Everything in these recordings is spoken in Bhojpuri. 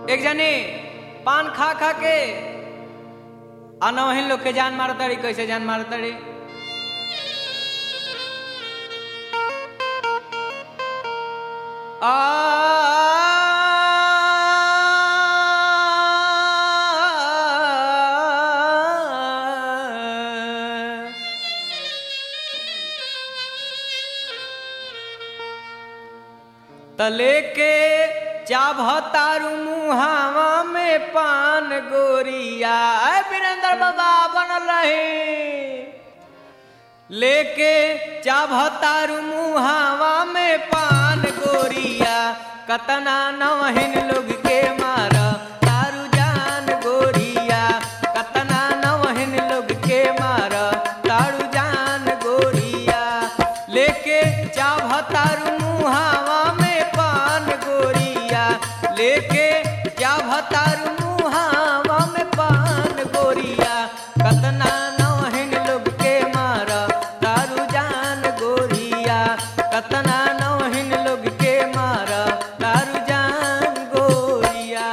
एक जने पान खा खा के अनवहिन लोग के जान मारतड़ी। कैसे जान मारतड़ी? तले के चाभतारू मुहावा में पान गोरिया वीरेंद्र बाबा बनल रहे। लेके चाभतारू मुहावा में पान गोरिया कतना नवहिन लोग के मारा तारू जान गोरिया। कतना नवहिन लोग के मारा तारू जान गोरिया। लेके चाभतारू मुहावा में पान गोरिया। लेके चाभतारू मुहावा में पान गोरिया। कतना नवहिन लोग के मारा तारू जान गोरिया। कतना नवहिन लोग के मारा तारू जान गोरिया।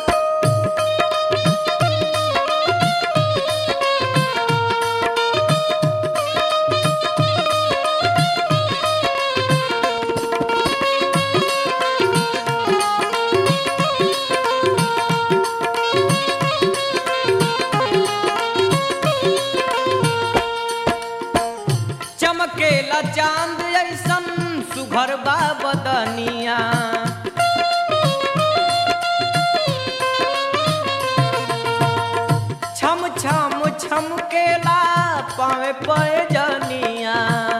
चमकेला चांद ऐसन सुघर बा बदनिया। छम छम छमकेला पावे पैजनिया।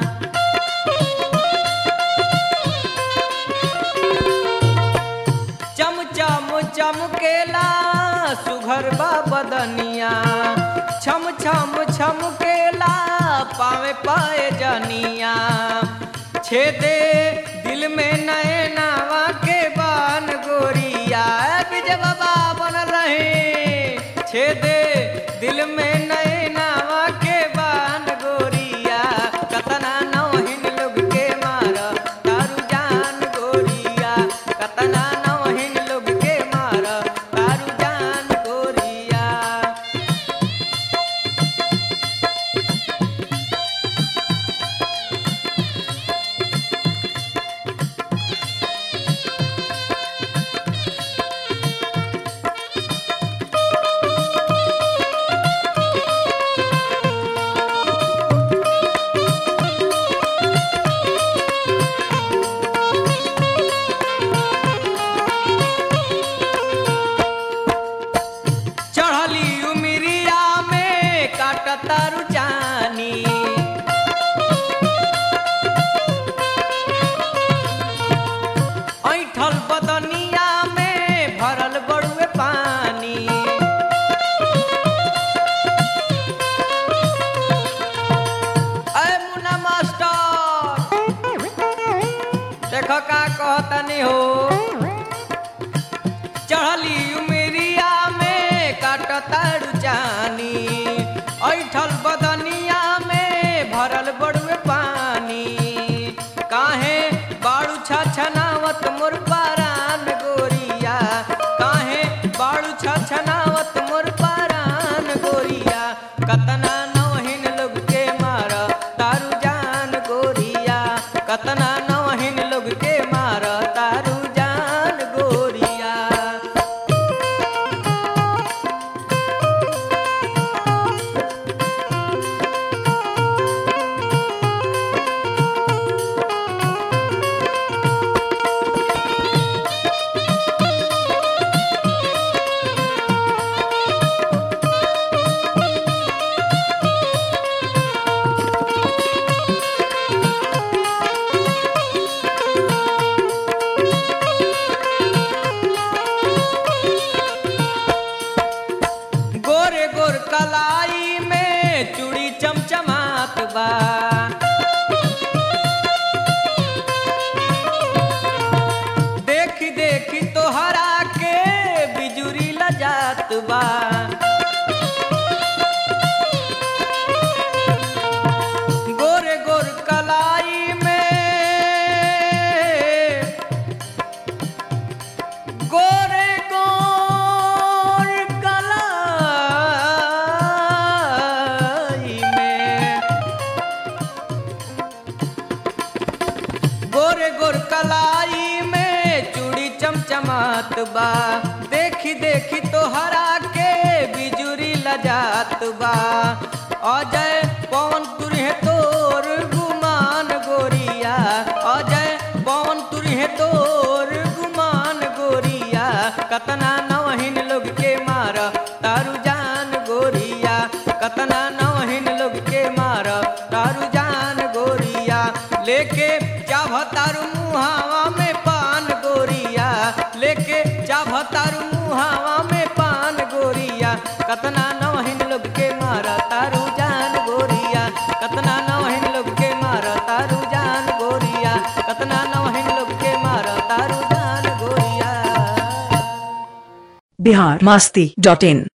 चम चम चमकेला सुघर बा बदनिया। छम छम छमकेला पावे पाए जनिया। छेदे दिल में नए नावा के बान गोरिया विजय बाबा बन रहे। छेदे दिल में नए नावा के बान गोरिया। कतना नवहिन लोग के मारा तारू जान गोरिया। कतना नवहिन लोग के मारा तारू जान गोरिया। चढ़ली उमिरिया में काटतारू जानी। ऐठल बदनिया में भरल बड़ुए पानी। अय मुन्ना मास्टर देखो का कहतनी हो। चढ़ली उमिरिया में काटतारू जानी। ऐठल बदनिया में भरल बड़ुए पानी। काहे बाड़ू छछनावत मोर पारान गोरिया। काहे बाड़ू छछनावत मोर पारान गोरिया। कतना नवहिन लोग के मारा तारू जान गोरिया। कतना नवहिन लोग के मारा तारू जान गोरिया। गोरे गोर कलाई में चूड़ी चमचमात बा। देखी देखी तोहरा के बिजुरी लजात बा। गोरे गोर कलाई में गोरे गोर मात बा देखी देखी तोहरा के बिजुरी लजात बा अजय पवन तुरहे तोर गुमान गोरिया अजय पवन तुरहे तोर गुमान गोरिया कतना नवहीन लोग के मार तारू जान गोरिया कतना नवहीन लोग के मार तारू जान गोरिया लेके चाभ तारू मुहावा में पान गोरिया लेके चाभ तारू मुहावा में पान गोरिया कतना नवहीन लोग के मारा तारू जान गोरिया कतना नवहीन लोग के मारा तारू जान गोरिया कतना नवहीन लोग के मारा तारू जान गोरिया biharmasti.in